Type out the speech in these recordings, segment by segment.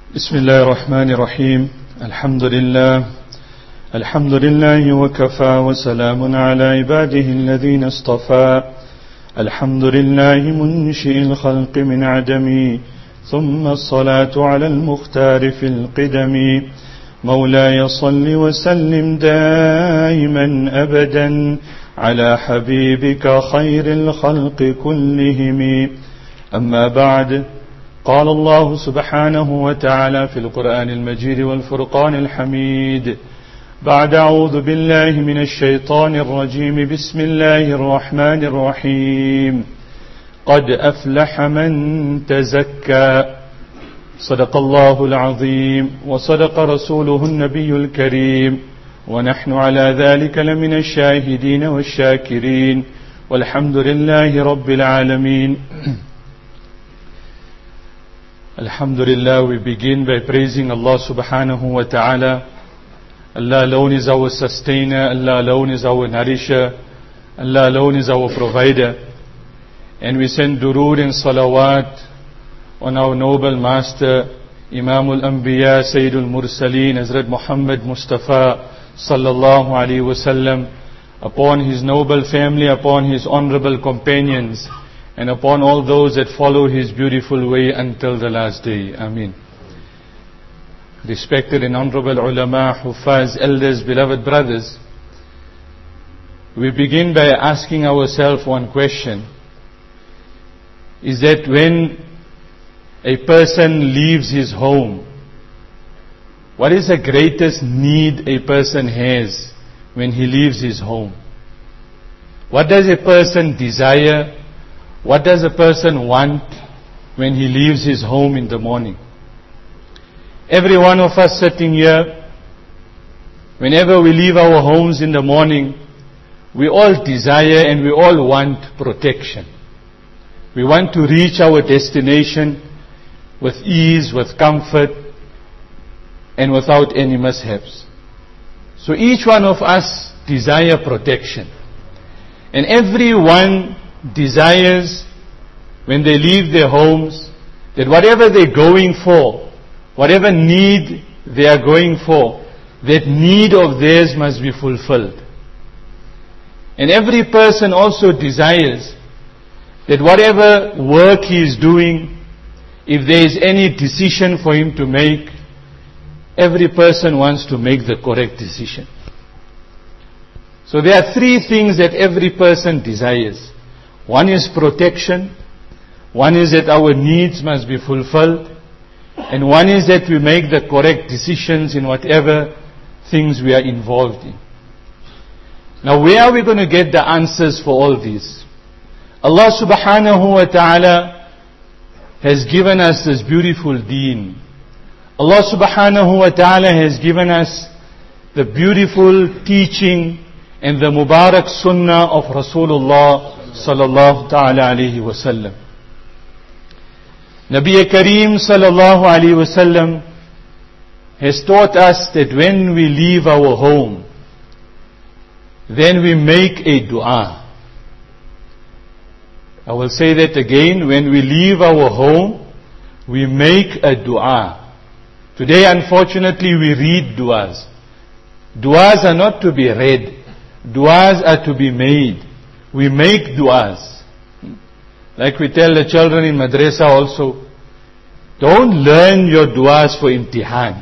بسم الله الرحمن الرحيم. الحمد لله وكفى وسلام على عباده الذين اصطفى. الحمد لله منشئ الخلق من عدم، ثم الصلاة على المختار في القدم. مولاي صل وسلم دائما أبدا على حبيبك خير الخلق كلهم. أما بعد، قال الله سبحانه وتعالى في القرآن المجيد والفرقان الحميد بعد أعوذ بالله من الشيطان الرجيم بسم الله الرحمن الرحيم. قد أفلح من تزكى. صدق الله العظيم وصدق رسوله النبي الكريم، ونحن على ذلك لمن الشاهدين والشاكرين، والحمد لله رب العالمين. Alhamdulillah, we begin by praising Allah subhanahu wa ta'ala. Allah alone is our sustainer, Allah alone is our nourisher, Allah alone is our provider. And we send durood and salawat on our noble master, Imam al-Anbiya, Sayyidul Mursaleen, Hazrat Muhammad Mustafa sallallahu alaihi wasallam, upon his noble family, upon his honorable companions, and upon all those that follow his beautiful way until the last day. Ameen. Respected and honorable ulama, huffaz, elders, beloved brothers, we begin by asking ourselves one question. Is that when a person leaves his home, what is the greatest need a person has when he leaves his home? What does a person desire? What does a person want when he leaves his home in the morning? Every one of us sitting here, whenever we leave our homes in the morning, we all desire and we all want protection. We want to reach our destination with ease, with comfort, and without any mishaps. So each one of us desire protection. And everyone desires, when they leave their homes, that whatever they're going for, whatever need they are going for, that need of theirs must be fulfilled. And every person also desires that whatever work he is doing, if there is any decision for him to make, every person wants to make the correct decision. So there are three things that every person desires. One is protection, one is that our needs must be fulfilled, and one is that we make the correct decisions in whatever things we are involved in. Now, where are we going to get the answers for all these? Allah subhanahu wa ta'ala has given us this beautiful deen. Allah subhanahu wa ta'ala has given us the beautiful teaching and the Mubarak Sunnah of Rasulullah sallallahu ta'ala alayhi wa sallam. Nabi Kareem sallallahu alayhi wa sallam has taught us that when we leave our home, then we make a dua. I will say that again. When we leave our home, we make a dua. Today, unfortunately, we read duas. Duas are not to be read. Duas are to be made. We make duas. Like we tell the children in madrasa also, don't learn your duas for imtihan.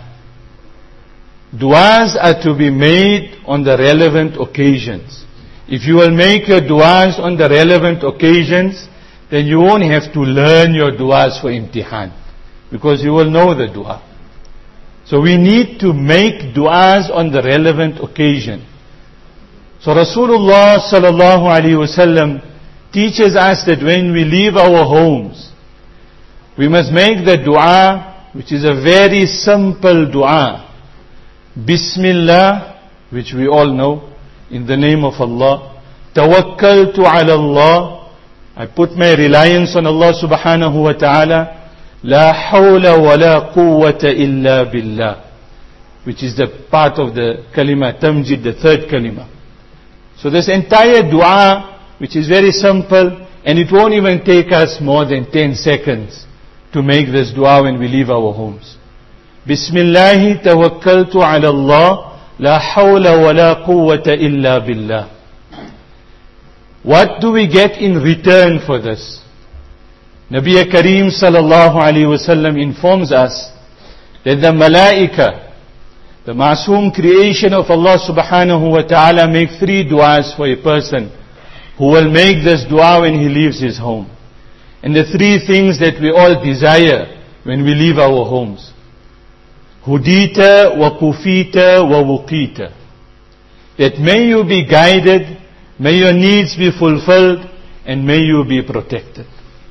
Duas are to be made on the relevant occasions. If you will make your duas on the relevant occasions, then you won't have to learn your duas for imtihan, because you will know the dua. So we need to make duas on the relevant occasion. So Rasulullah sallallahu alaihi wasallam teaches us that when we leave our homes, we must make the dua, which is a very simple dua. Bismillah, which we all know, in the name of Allah. Tawakkaltu ala Allah, I put my reliance on Allah subhanahu wa ta'ala. La hawla wa la quwwata illa billah, which is the part of the kalima tamjid, the third kalima. So this entire dua, which is very simple, and it won't even take us more than 10 seconds to make this dua when we leave our homes. Bismillahi tawakkaltu ala Allah, la hawla wa la quwwata illa billah. What do we get in return for this? Nabi Kareem sallallahu alayhi wasallam informs us that the malaika, the masoom creation of Allah subhanahu wa ta'ala, make 3 du'as for a person who will make this dua when he leaves his home. And the 3 things that we all desire when we leave our homes. Hudita wa kufita wa wuqita. That may you be guided, may your needs be fulfilled, and may you be protected.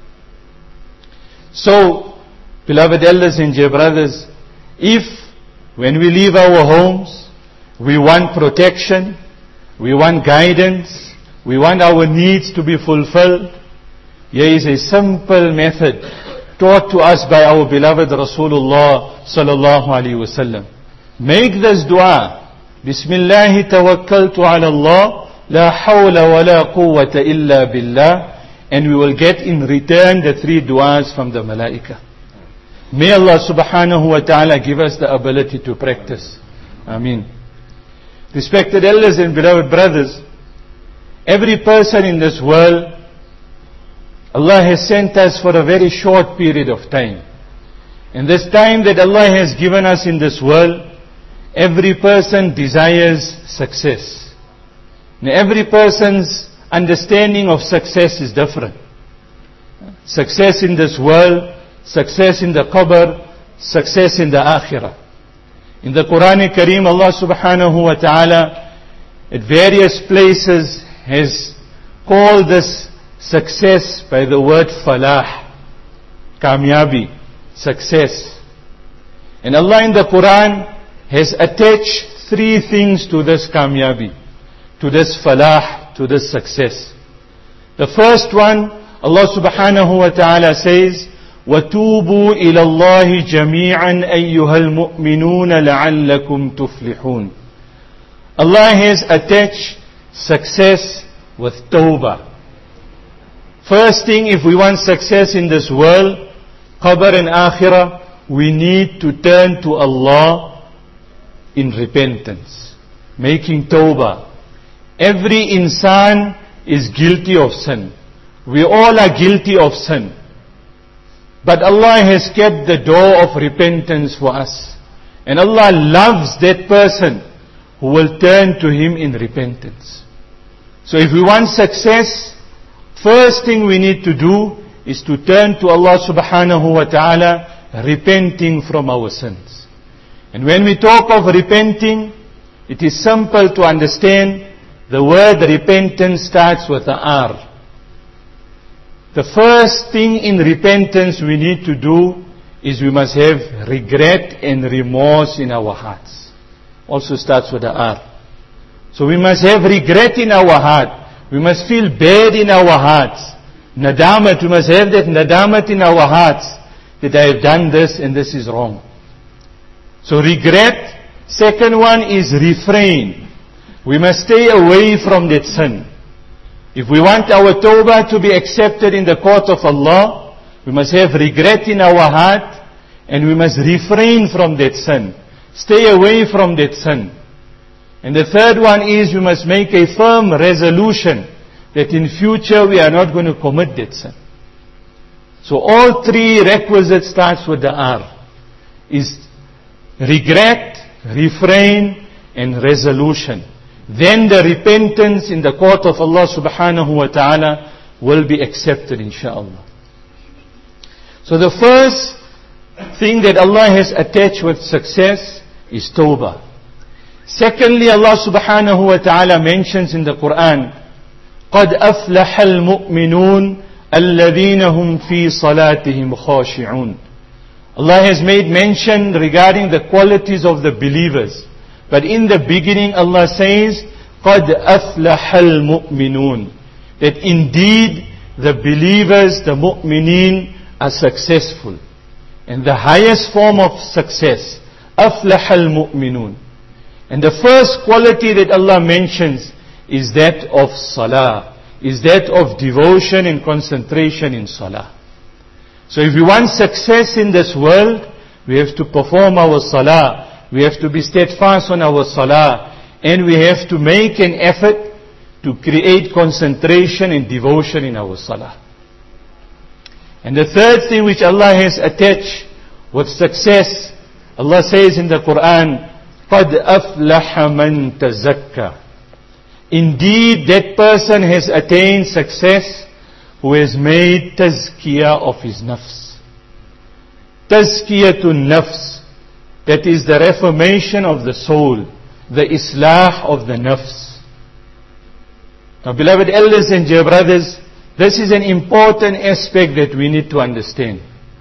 So, beloved elders and dear brothers, if when we leave our homes, we want protection, we want guidance, we want our needs to be fulfilled, here is a simple method taught to us by our beloved Rasulullah sallallahu alaihi wasallam. Make this dua, Bismillahi tawakkaltu ala Allah, la hawla wa la quwwata illa billah, and we will get in return the 3 du'as from the malaika. May Allah subhanahu wa ta'ala give us the ability to practice. Ameen. Respected elders and beloved brothers, every person in this world, Allah has sent us for a very short period of time. And this time that Allah has given us in this world, every person desires success. Now, every person's understanding of success is different. Success in this world, success in the qabr, success in the akhirah. In the Quran Kareem, Allah subhanahu wa ta'ala at various places has called this success by the word falah, kamyabi, success. And Allah in the Quran has attached 3 things to this kamyabi, to this falah, to this success. The first one, Allah subhanahu wa ta'ala says, وَتُوبُوا إِلَى اللَّهِ جَمِيعًا أَيُّهَا الْمُؤْمِنُونَ لَعَلَّكُمْ تُفْلِحُونَ. Allah has attached success with tawbah. First thing, if we want success in this world, qabr and akhirah, we need to turn to Allah in repentance, making tawbah. Every insan is guilty of sin. We all are guilty of sin. But Allah has kept the door of repentance for us. And Allah loves that person who will turn to Him in repentance. So if we want success, first thing we need to do is to turn to Allah subhanahu wa ta'ala, repenting from our sins. And when we talk of repenting, it is simple to understand. The word repentance starts with a R. The first thing in repentance we need to do is we must have regret and remorse in our hearts. Also starts with a R. So we must have regret in our heart. We must feel bad in our hearts. Nadamat, we must have that nadamat in our hearts that I have done this and this is wrong. So regret. Second one is refrain. We must stay away from that sin. If we want our tawbah to be accepted in the court of Allah, we must have regret in our heart and we must refrain from that sin. Stay away from that sin. And the third one is we must make a firm resolution that in future we are not going to commit that sin. So all 3 requisites starts with the R. Is regret, refrain and resolution. Then the repentance in the court of Allah subhanahu wa ta'ala will be accepted insha'Allah. So the first thing that Allah has attached with success is tawbah. Secondly, Allah subhanahu wa ta'ala mentions in the Quran, قَدْ أَفْلَحَ الْمُؤْمِنُونَ الَّذِينَ هُمْ فِي صَلَاتِهِمْ خَاشِعُونَ. Allah has made mention regarding the qualities of the believers. But in the beginning Allah says, قَدْ أَفْلَحَ الْمُؤْمِنُونَ. That indeed the believers, the mu'mineen, are successful. And the highest form of success, أَفْلَحَ الْمُؤْمِنُونَ. And the first quality that Allah mentions is that of salah, is that of devotion and concentration in salah. So if we want success in this world, We have to perform our salah. We have to be steadfast on our salah. And we have to make an effort to create concentration and devotion in our salah. And the third thing which Allah has attached with success, Allah says in the Quran, قَدْ أَفْلَحَ مَنْ تَزَكَّى. Indeed, that person has attained success who has made tazkiyah of his nafs. Tazkiyatun nafs, that is the reformation of the soul, the islah of the nafs. Now, beloved elders and dear brothers, this is an important aspect that we need to understand.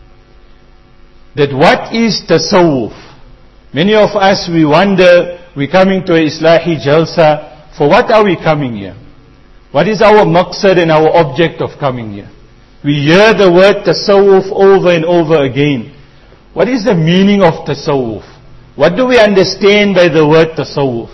That what is tasawwuf? Many of us, we wonder, we're coming to a Islahi Jalsa, for what are we coming here? What is our maqsad and our object of coming here? We hear the word tasawwuf over and over again. What is the meaning of tasawwuf? What do we understand by the word tasawwuf?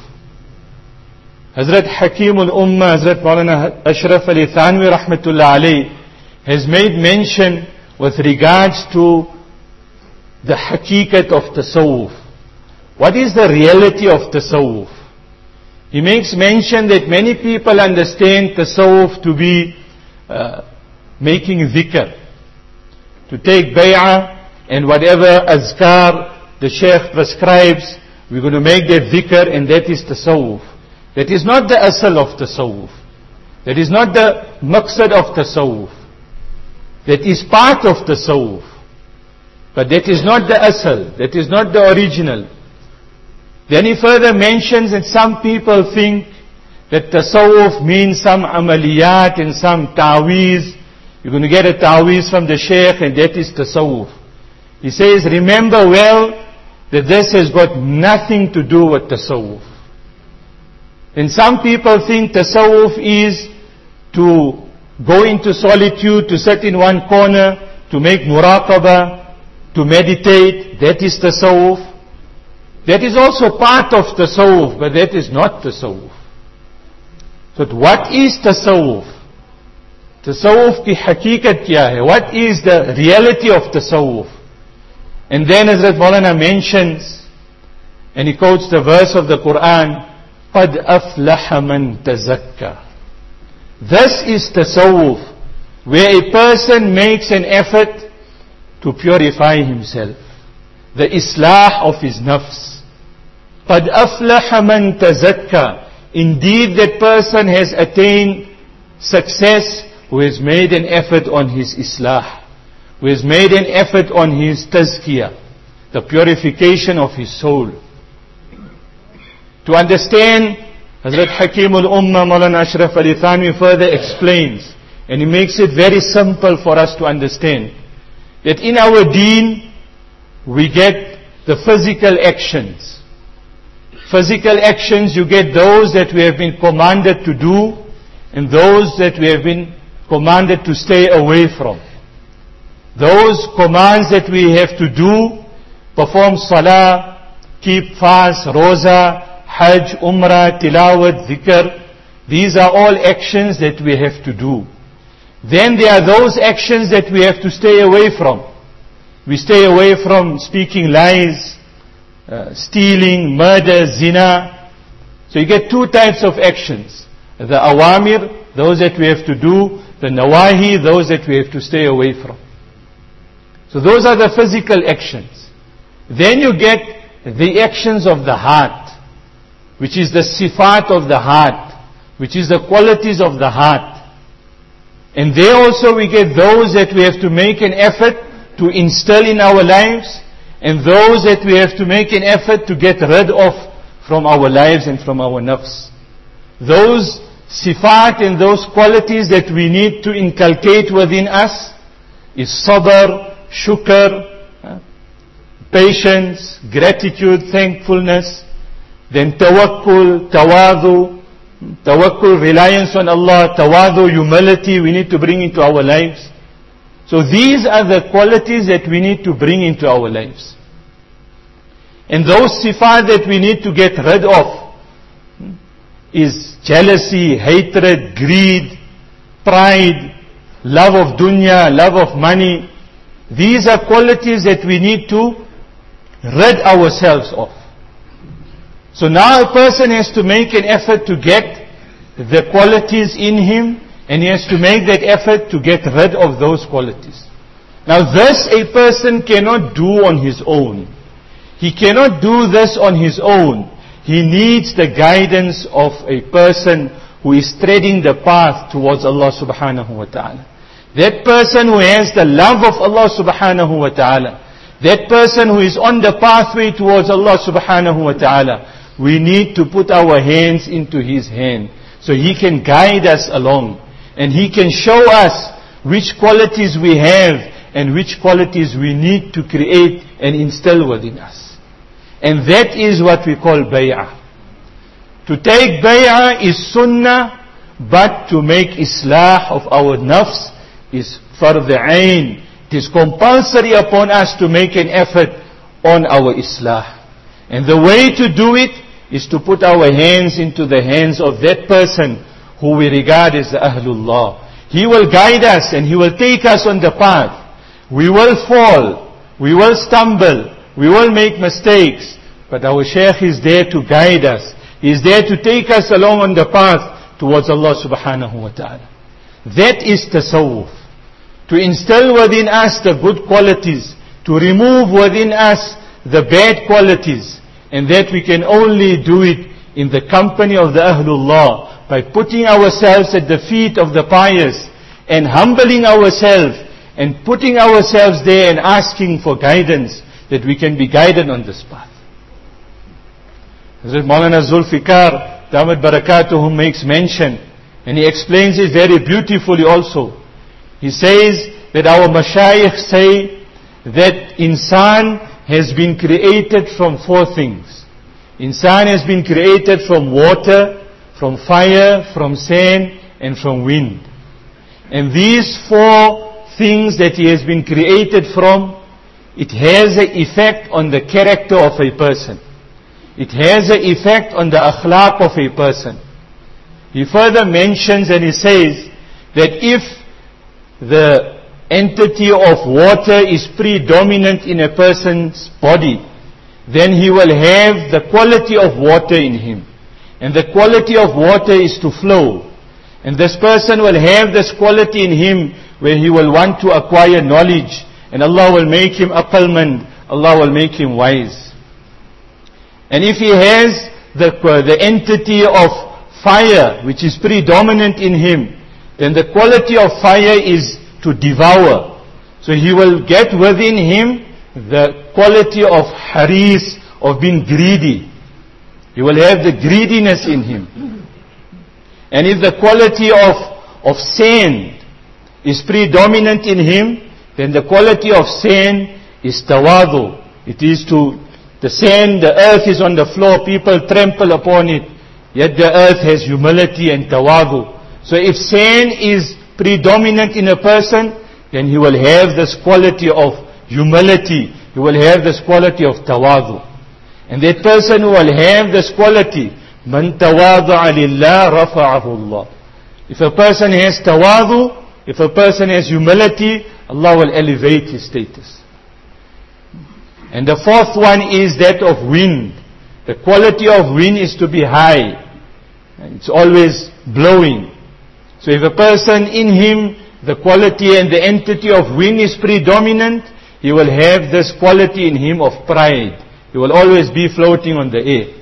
Hazrat Hakim al-Ummah, Hazrat Maulana Ashraf Ali Thanwi rahmatullah alayh, has made mention with regards to the haqiqat of tasawwuf. What is the reality of tasawwuf? He makes mention that many people understand tasawwuf to be making dhikr, to take bay'ah and whatever azkar the Shaykh prescribes, we're going to make that dhikr, and that is tasawwuf. That is not the asal of tasawwuf. That is not the maqsad of tasawwuf. That is part of tasawwuf. But that is not the asal. That is not the original. Then he further mentions that some people think that tasawwuf means some amaliyat and some ta'weez. You're going to get a ta'weez from the Shaykh, and that is tasawwuf. He says, remember well that this has got nothing to do with tasawwuf. And some people think tasawwuf is to go into solitude, to sit in one corner, to make muraqabah, to meditate. That is tasawwuf. That is also part of tasawwuf, but that is not tasawwuf. So what is tasawwuf? Tasawwuf ki haqiqat kya hai? What is the reality of tasawwuf? And then Hazrat Maulana mentions, and he quotes the verse of the Quran, قَدْ أَفْلَحَ مَنْ تَزَكَّى. This is tasawwuf, where a person makes an effort to purify himself, the islah of his nafs. قَدْ أَفْلَحَ مَنْ تَزَكَّى. Indeed, that person has attained success who has made an effort on his islah, who has made an effort on his tazkiyah, the purification of his soul. To understand, Hazrat Hakim al-Ummah Maulana Ashraf Ali Thanwi further explains, and he makes it very simple for us to understand, that in our deen, we get the physical actions. Physical actions, you get those that we have been commanded to do, and those that we have been commanded to stay away from. Those commands that we have to do, perform salah, keep fast, roza, hajj, umrah, tilawat, dhikr, these are all actions that we have to do. Then there are those actions that we have to stay away from. We stay away from speaking lies, stealing, murder, zina. So you get two types of actions. The awamir, those that we have to do. The nawahi, those that we have to stay away from. So those are the physical actions. Then you get the actions of the heart, which is the sifat of the heart, which is the qualities of the heart. And there also we get those that we have to make an effort to instill in our lives, and those that we have to make an effort to get rid of from our lives and from our nafs. Those sifat and those qualities that we need to inculcate within us is sabr, shukr, patience, gratitude, thankfulness, then tawakkul, tawadu, tawakkul, reliance on Allah, tawadu, humility, we need to bring into our lives. So these are the qualities that we need to bring into our lives. And those sifat that we need to get rid of is jealousy, hatred, greed, pride, love of dunya, love of money. These are qualities that we need to rid ourselves of. So now a person has to make an effort to get the qualities in him, and he has to make that effort to get rid of those qualities. Now this a person cannot do on his own. He cannot do this on his own. He needs the guidance of a person who is treading the path towards Allah subhanahu wa ta'ala. That person who has the love of Allah subhanahu wa ta'ala, that person who is on the pathway towards Allah subhanahu wa ta'ala, we need to put our hands into his hand so he can guide us along, and he can show us which qualities we have and which qualities we need to create and instill within us. And that is what we call bay'ah. To take bay'ah is sunnah, but to make islah of our nafs is fard ayn. It is compulsory upon us to make an effort on our islah. And the way to do it is to put our hands into the hands of that person who we regard as the Ahlullah. He will guide us and he will take us on the path. We will fall, we will stumble, we will make mistakes, but our Shaykh is there to guide us. He is there to take us along on the path towards Allah subhanahu wa ta'ala. That is tasawwuf. To instill within us the good qualities, to remove within us the bad qualities, and that we can only do it in the company of the Ahlullah, by putting ourselves at the feet of the pious, and humbling ourselves, and putting ourselves there and asking for guidance, that we can be guided on this path. Hazrat Maulana Zulfikar, Damat Barakatuhum, makes mention, and he explains it very beautifully also. He says that our mashayikh say that insan has been created from four things. Insan has been created from water, from fire, from sand, and from wind. And these four things that he has been created from, it has an effect on the character of a person. It has an effect on the akhlaq of a person. He further mentions and he says that if the entity of water is predominant in a person's body, then he will have the quality of water in him. And the quality of water is to flow. And this person will have this quality in him where he will want to acquire knowledge. And Allah will make him aqalmand, Allah will make him wise. And if he has the entity of fire, which is predominant in him, then the quality of fire is to devour. So he will get within him the quality of haris, of being greedy. He will have the greediness in him. And if the quality of sand is predominant in him, then the quality of sand is tawadu. It is the sand, the earth is on the floor, people trample upon it, yet the earth has humility and tawadu. So if sand is predominant in a person, then he will have this quality of humility, he will have this quality of tawadu. And that person who will have this quality, man tawadu'a lillah rafa'ahu Allah. If a person has tawadu, if a person has humility, Allah will elevate his status. And the fourth one is that of wind. The quality of wind is to be high. It's always blowing. So if a person in him, the quality and the entity of wind is predominant, he will have this quality in him of pride. He will always be floating on the air.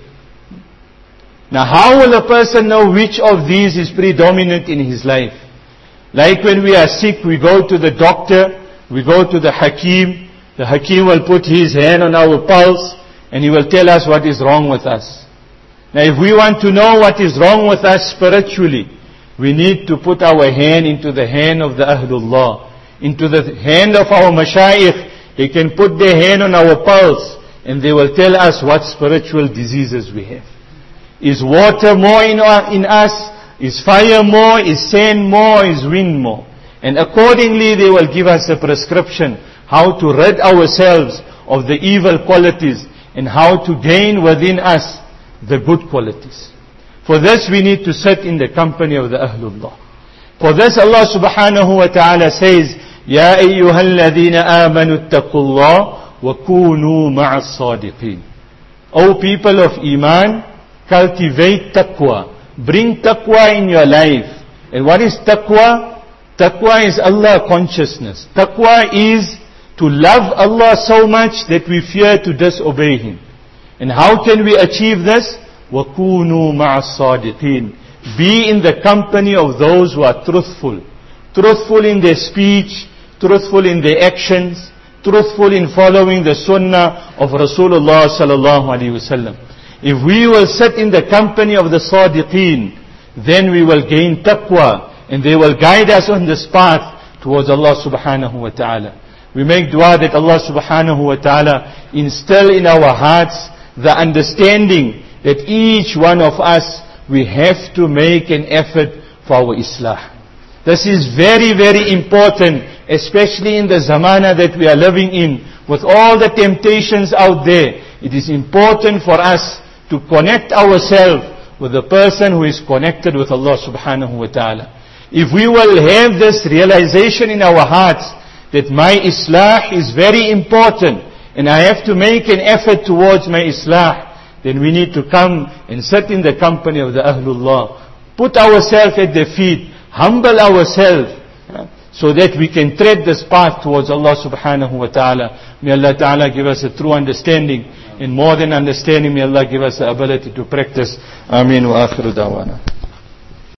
Now how will a person know which of these is predominant in his life? Like when we are sick, we go to the doctor, we go to the hakim. The hakim will put his hand on our pulse and he will tell us what is wrong with us. Now if we want to know what is wrong with us spiritually, we need to put our hand into the hand of the Ahlullah, into the hand of our mashayikh. They can put their hand on our pulse and they will tell us what spiritual diseases we have. Is water more in us? Is fire more? Is sand more? Is wind more? And accordingly they will give us a prescription how to rid ourselves of the evil qualities and how to gain within us the good qualities. For this we need to sit in the company of the Ahlullah. For this Allah subhanahu wa ta'ala says, Ya ayyuhalladhina amanu attaqullah وَكُونُوا مَعَ الصَّادِقِينَ. O people of Iman, cultivate taqwa. Bring taqwa in your life. And what is taqwa? Taqwa is Allah consciousness. Taqwa is to love Allah so much that we fear to disobey Him. And how can we achieve this? وَكُونُوا مَعَ الصَّادِقِينَ. Be in the company of those who are truthful. Truthful in their speech, truthful in their actions, truthful in following the sunnah of Rasulullah sallallahu alaihi wasallam. If we will sit in the company of the Sadiqeen, then we will gain taqwa, and they will guide us on this path towards Allah subhanahu wa ta'ala. We make dua that Allah subhanahu wa ta'ala instill in our hearts the understanding that each one of us, we have to make an effort for our islah. This is very, very important, especially in the zamana that we are living in. With all the temptations out there, it is important for us to connect ourselves with the person who is connected with Allah subhanahu wa ta'ala. If we will have this realization in our hearts that my islah is very important and I have to make an effort towards my islah, then we need to come and sit in the company of the Ahlullah. Put ourselves at their feet, humble ourselves, so that we can tread this path towards Allah subhanahu wa ta'ala. May Allah ta'ala give us a true understanding, and more than understanding, may Allah give us the ability to practice. Ameen wa akhiru da'wana.